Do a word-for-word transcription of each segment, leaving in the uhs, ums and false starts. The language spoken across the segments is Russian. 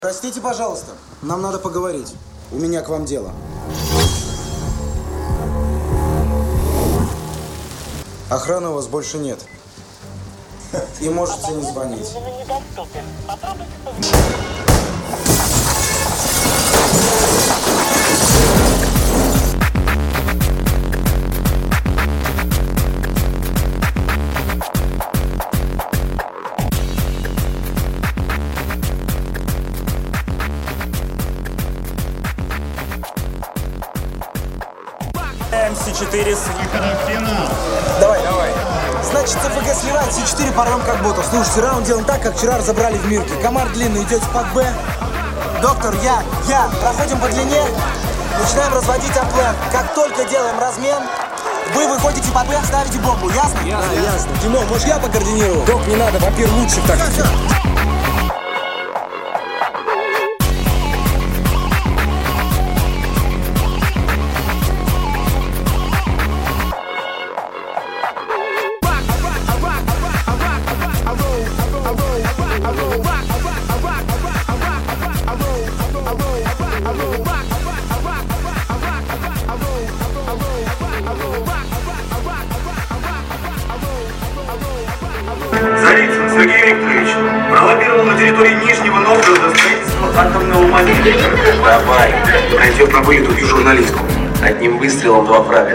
Простите, пожалуйста, нам надо поговорить. У меня к вам дело. Охраны у вас больше нет. И можете не звонить. эм си четыре с выходом в финал. Давай, давай. Значит, ЦФГ сливает Си четыре порвем как ботов. Слушайте, раунд делаем так, как вчера разобрали в Мирке. Комар длинный, идете под Б. Доктор, я, я. Проходим по длине. Начинаем разводить оплен. Как только делаем размен, вы выходите по Б, ставите бомбу. Ясно? Ясно, да, ясно. Тимон, может, я покоординирую? Док, не надо, вампир лучше так. Зарицын Сергей Викторович пролоббировал на территории Нижнего Новгорода строительство атомного моделя. Давай, Пройдет на вылет, убью журналистку. одним выстрелом два фрага.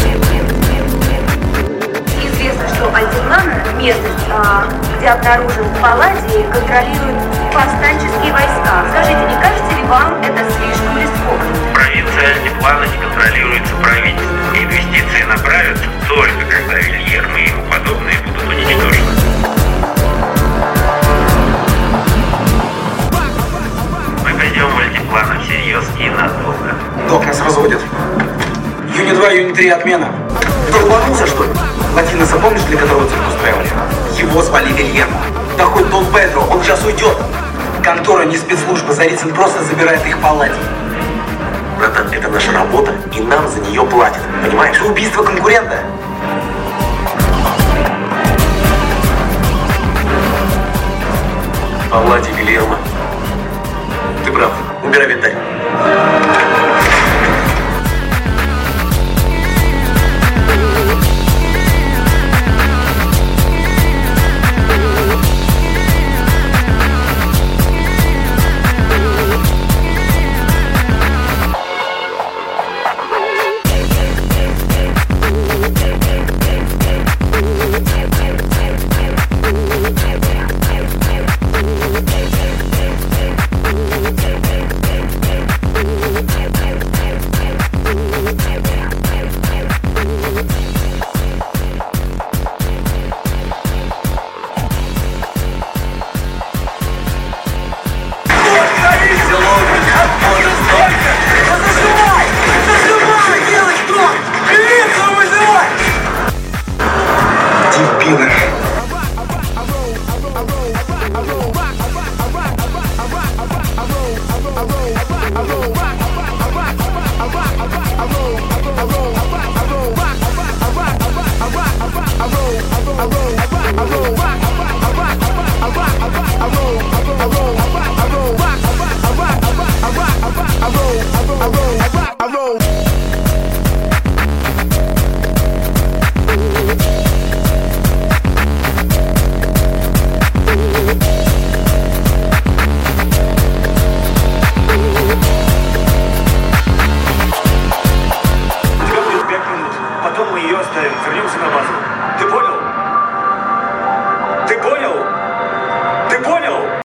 Известно, что Альтиплана, местность, а, где обнаружен палладий, контролируют повстанческие войска. Скажите, не кажется ли вам это слишком рискованно? Провинция Альтиплана не контролируется правительством. Инвестиции направятся только когда Вильермо и ему подобные будут уничтожены. Мы пойдем в Альтиплана всерьез и надолго. Док, нас разводят. Юни два, Юни три, отмена. Долбанулся, что ли? Латиноса, помнишь, для которого цирк устраивали? Его звали Вильермо. Да хоть Дон Педро, он сейчас уйдет. Контора не спецслужба, Зарицын просто забирает их палладий. Братан, это наша работа, и нам за нее платят. Понимаешь? Убийство конкурента. Палладий, Вильермо. Ты прав. Убирай винтарь. Дебилы. У тебя будет пять минут. Потом мы ее оставим. Вернемся на базу. Ты понял?